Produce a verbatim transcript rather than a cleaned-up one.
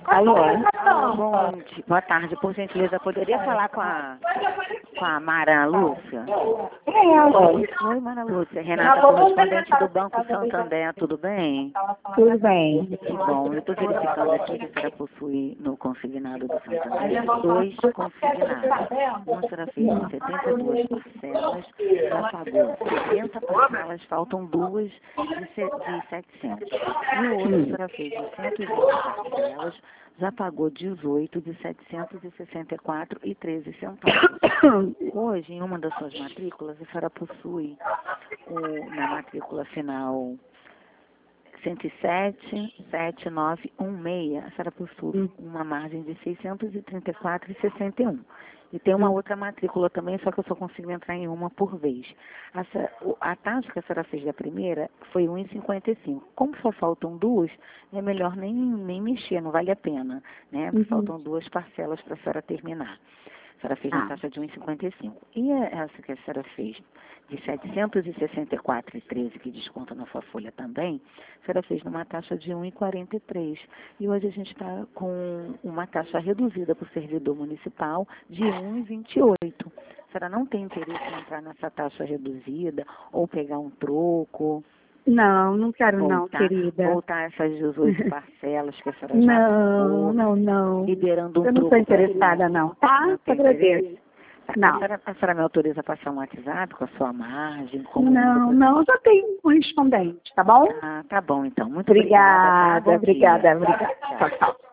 Alô? Alô, bom dia. Boa tarde, por gentileza, poderia falar com a, com a Mara Lúcia? Quem é, alô? Oi, Mara Lúcia. Renata, correspondente do Banco Santander, tudo bem? Tudo bem. Que bom, eu estou verificando aqui que a senhora possui no consignado do Santander dois consignados. Uma senhora fez de setenta e duas parcelas, já pagou setenta parcelas, faltam duas de, se- de setecentos. E o outro a senhora fez de cento e vinte parcelas, já pagou dezoito de setecentos e sessenta e quatro e treze centavos. Hoje, em uma das suas matrículas, a senhora possui o, na matrícula final cento e sete, sete nove um seis, a senhora possui uma margem de seiscentos e trinta e quatro e sessenta e um. E tem uma outra matrícula também, só que eu só consigo entrar em uma por vez. A, se- o- a taxa que a senhora fez da primeira foi um vírgula cinquenta e cinco. Como só faltam duas, é melhor nem, nem mexer, não vale a pena, né? Porque faltam duas parcelas para a senhora terminar. A senhora fez uma Ah. taxa de um vírgula cinquenta e cinco. E a- essa que a senhora fez de setecentos e sessenta e quatro e treze, que desconta na sua folha também, a senhora fez numa taxa de um vírgula quarenta e três. E hoje a gente está com uma taxa reduzida para o servidor municipal de um vírgula vinte e oito. A senhora não tem interesse em entrar nessa taxa reduzida ou pegar um troco? Não, não quero não, Voltar, querida. voltar essas dezoito parcelas que a senhora já Não, pagou, não, não. liberando um Eu não troco estou pra interessada, não. Tá? Não tem Agradeço. interesse? A Não. senhora, a senhora me autoriza a passar um WhatsApp com a sua margem? Como Não, não, já tem um correspondente, tá bom? Ah, tá bom, então. Muito Obrigada, obrigada. Tá? Bom dia. obrigada, obrigada. Tchau. Tchau, tchau.